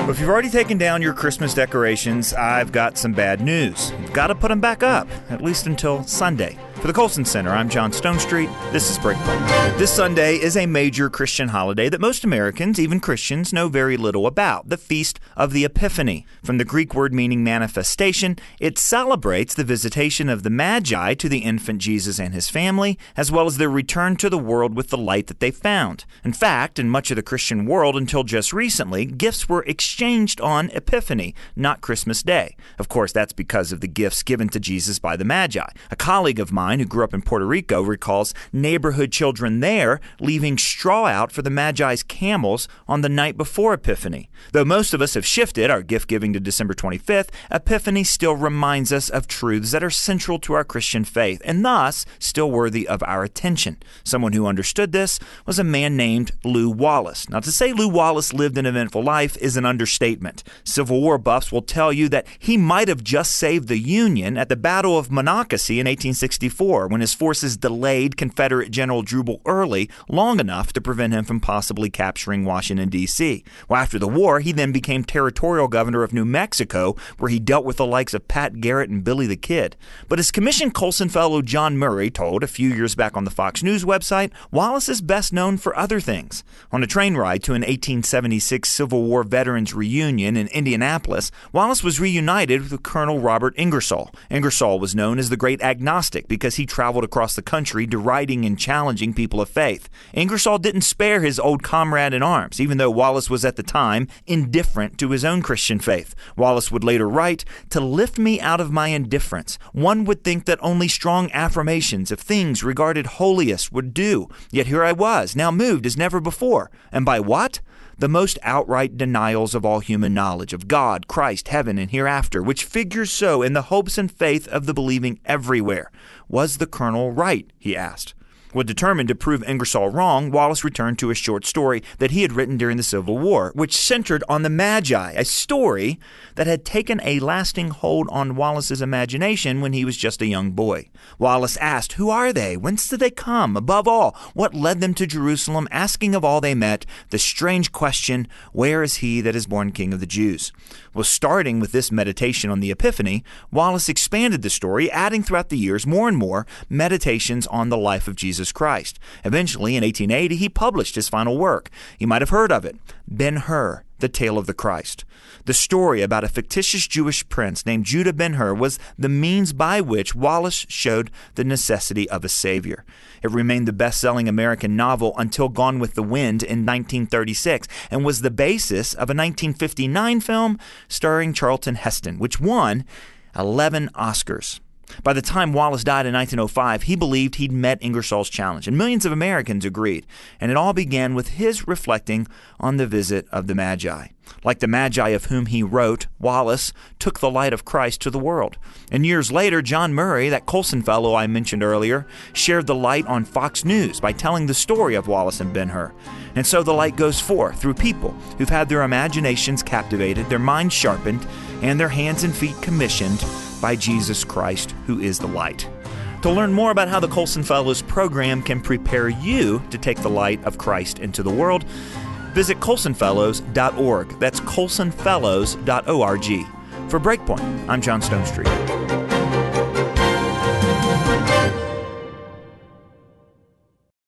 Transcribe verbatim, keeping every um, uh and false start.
Well, if you've already taken down your Christmas decorations, I've got some bad news. You've got to put them back up, at least until Sunday. For the Colson Center, I'm John Stonestreet. This is Breakpoint. This Sunday is a major Christian holiday that most Americans, even Christians, know very little about, the Feast of the Epiphany. From the Greek word meaning manifestation, it celebrates the visitation of the Magi to the infant Jesus and his family, as well as their return to the world with the light that they found. In fact, in much of the Christian world until just recently, gifts were exchanged on Epiphany, not Christmas Day. Of course, that's because of the gifts given to Jesus by the Magi. A colleague of mine who grew up in Puerto Rico recalls neighborhood children there leaving straw out for the Magi's camels on the night before Epiphany. Though most of us have shifted our gift giving to December twenty-fifth, Epiphany still reminds us of truths that are central to our Christian faith and thus still worthy of our attention. Someone who understood this was a man named Lew Wallace. Now, to say Lew Wallace lived an eventful life is an understatement. Civil War buffs will tell you that he might have just saved the Union at the Battle of Monocacy in eighteen sixty-four, when his forces delayed Confederate General Jubal Early long enough to prevent him from possibly capturing Washington, D C Well, after the war, he then became territorial governor of New Mexico, where he dealt with the likes of Pat Garrett and Billy the Kid. But as Commissioned Colson Fellow John Murray told a few years back on the Fox News website, Wallace is best known for other things. On a train ride to an eighteen seventy-six Civil War veterans reunion in Indianapolis, Wallace was reunited with Colonel Robert Ingersoll. Ingersoll was known as the Great Agnostic because he traveled across the country deriding and challenging people of faith. Ingersoll didn't spare his old comrade in arms, even though Wallace was at the time indifferent to his own Christian faith. Wallace would later write, "To lift me out of my indifference, one would think that only strong affirmations of things regarded holiest would do. Yet here I was, now moved as never before. And by what? The most outright denials of all human knowledge of God, Christ, heaven, and hereafter, which figures so in the hopes and faith of the believing everywhere. Was the colonel right?" he asked. Well, determined to prove Ingersoll wrong, Wallace returned to a short story that he had written during the Civil War, which centered on the Magi, a story that had taken a lasting hold on Wallace's imagination when he was just a young boy. Wallace asked, who are they? Whence did they come? Above all, what led them to Jerusalem, asking of all they met the strange question, where is he that is born King of the Jews? Well, starting with this meditation on the Epiphany, Wallace expanded the story, adding throughout the years more and more meditations on the life of Jesus Christ. Eventually, in eighteen eighty, he published his final work. You might have heard of it, Ben-Hur, The Tale of the Christ. The story about a fictitious Jewish prince named Judah Ben-Hur was the means by which Wallace showed the necessity of a savior. It remained the best-selling American novel until Gone with the Wind in nineteen thirty-six and was the basis of a nineteen fifty-nine film starring Charlton Heston, which won eleven Oscars. By the time Wallace died in nineteen oh five, he believed he'd met Ingersoll's challenge, and millions of Americans agreed. And it all began with his reflecting on the visit of the Magi. Like the Magi of whom he wrote, Wallace took the light of Christ to the world. And years later, John Murray, that Colson fellow I mentioned earlier, shared the light on Fox News by telling the story of Wallace and Ben-Hur. And so the light goes forth through people who've had their imaginations captivated, their minds sharpened, and their hands and feet commissioned by Jesus Christ, who is the light. To learn more about how the Colson Fellows program can prepare you to take the light of Christ into the world, visit colson fellows dot org. That's colson fellows dot org. For Breakpoint, I'm John Stonestreet.